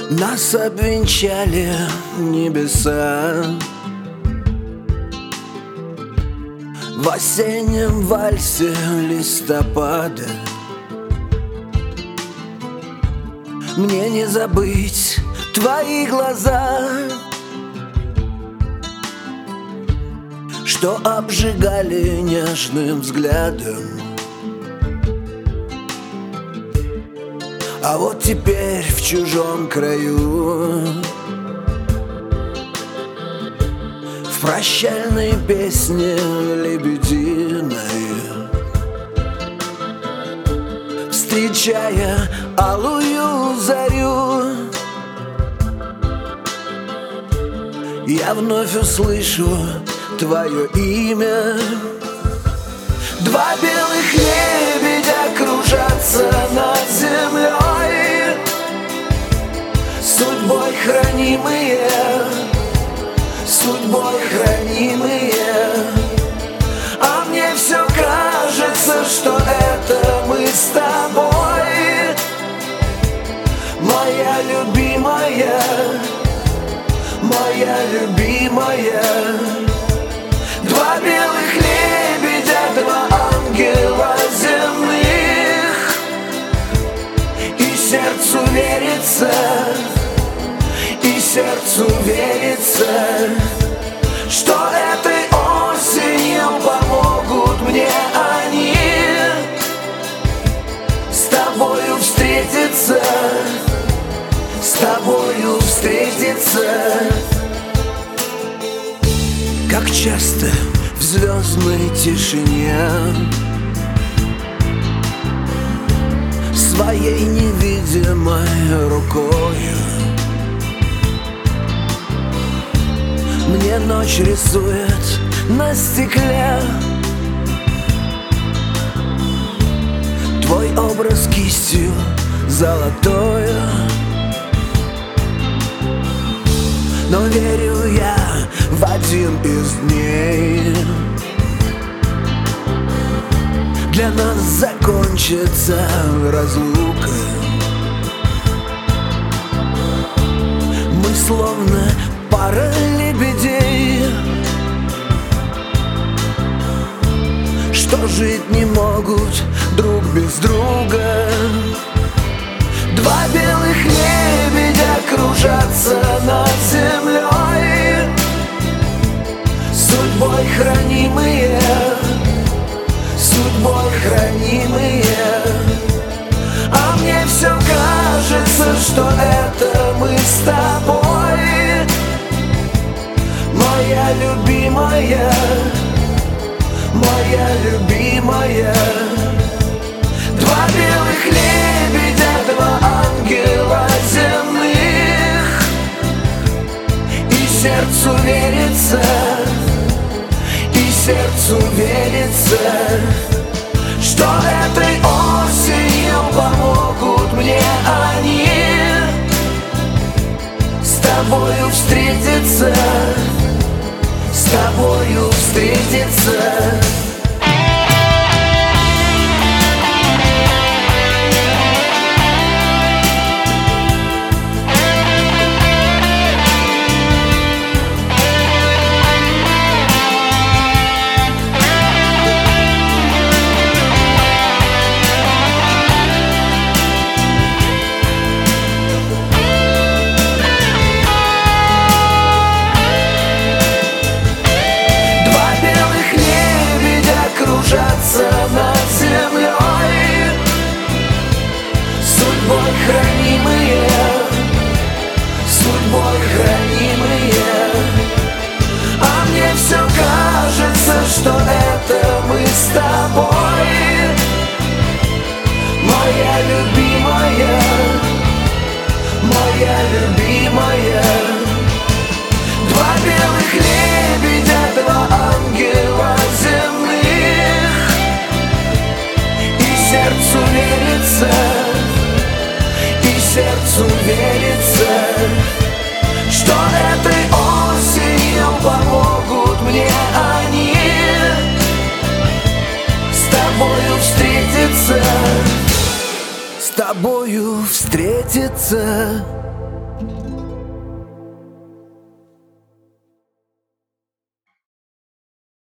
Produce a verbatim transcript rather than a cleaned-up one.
Нас обвенчали небеса в осеннем вальсе листопада. Мне не забыть твои глаза, что обжигали нежным взглядом. А вот теперь в чужом краю, в прощальной песне лебединой, встречая алую зарю, я вновь услышу твое имя. Два белых лебедя кружатся над землей, судьбой хранимые, судьбой хранимые. А мне все кажется, что это мы с тобой, моя любимая, моя любимая. Два белых лебедя, два ангела земных, и сердцу верится, и сердцу верится, что этой осенью помогут мне они с тобою встретиться, с тобою встретиться. Как часто в звездной тишине своей невидимой рукою мне ночь рисует на стекле твой образ кистью золотою. Но верю я в один из дней для нас закончится разлука. Мы словно пара лебедей, что жить не могут друг без друга. Два белых лебедя кружатся над землей, судьбой хранимые, судьбой хранимые. А мне все кажется, что это мы с тобой, моя любимая, моя любимая. Два белых лебедя, два ангела земных, и сердцу верится, и сердцу верится, что этой осенью помогут мне они с тобою встретиться, с тобою встретиться. Над землей, судьбой хранимые, судьбой хранимые. А мне все кажется, что это мы с тобой, моя любимая, моя любимая. Два белых лебедя, два ангела земных, сердцу верится, и сердцу верится, что этой осенью помогут мне они с тобою встретиться, с тобою встретиться.